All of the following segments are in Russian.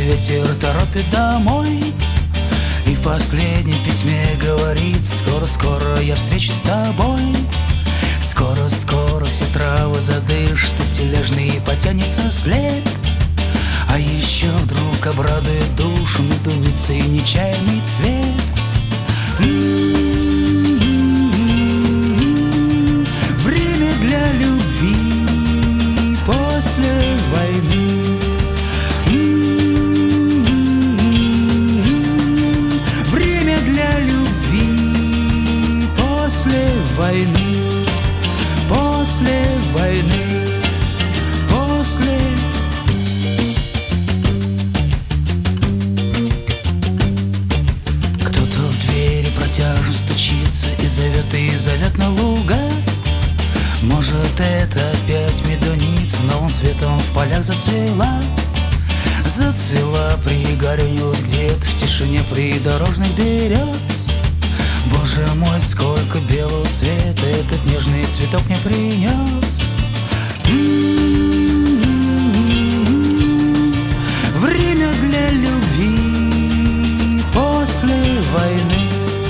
ветер торопит домой, и в последнем письме говорит: скоро-скоро я встречусь с тобой. Скоро-скоро все травы задышат, и тележный потянется след. А еще вдруг обрадует душу медуницей нечаянный цвет. Время для любви после войны. Время для любви после войны. После войны. После. Кто-то в двери протяжно стучится и зовет на луга. Может, это опять медуница новым цветом в полях зацвела. Зацвела, пригорюнилась где-то в тишине придорожных берез. Боже мой, сколько белого света этот нежный цветок мне принес. Время для любви после войны.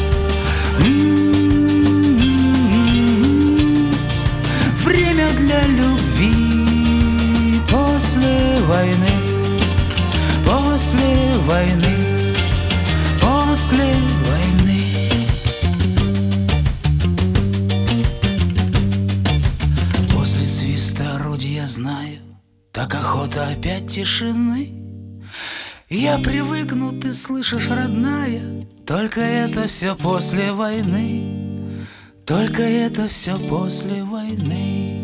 Время для любви после войны. После войны. После войны. После свиста орудия я знаю, так охота опять тишины. Я привыкну, ты слышишь, родная, только это все после войны. Только это все после войны.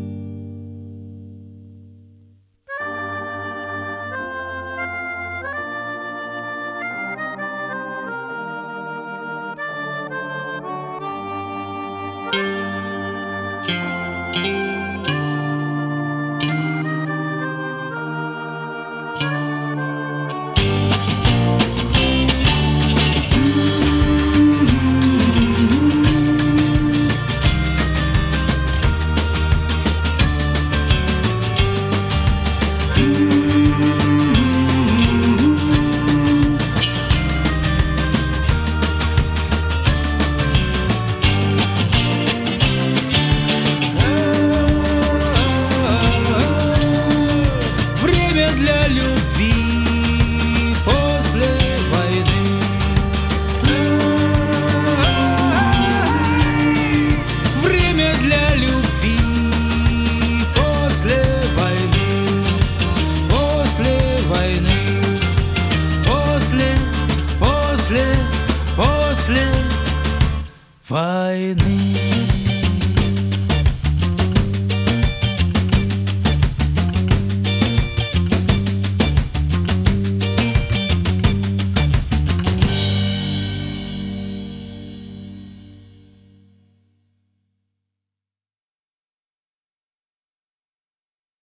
Для любви после войны. Время для любви после войны. После войны. После войны.